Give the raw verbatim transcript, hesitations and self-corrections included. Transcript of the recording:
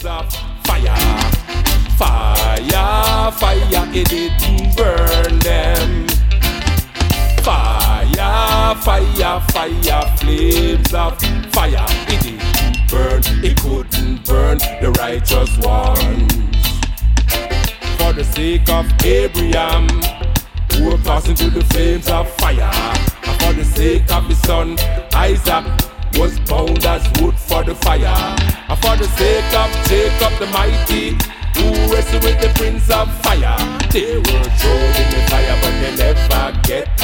flames of fire. Fire, fire, it didn't burn them. Fire, fire, fire, flames of fire. It didn't burn, it couldn't burn the righteous ones. For the sake of Abraham, who were tossed into the flames of fire, and for the sake of his son Isaac, was bound as wood for the fire, and for the sake of Jacob the mighty, who wrestled with the prince of fire. They were thrown in the fire, but they never get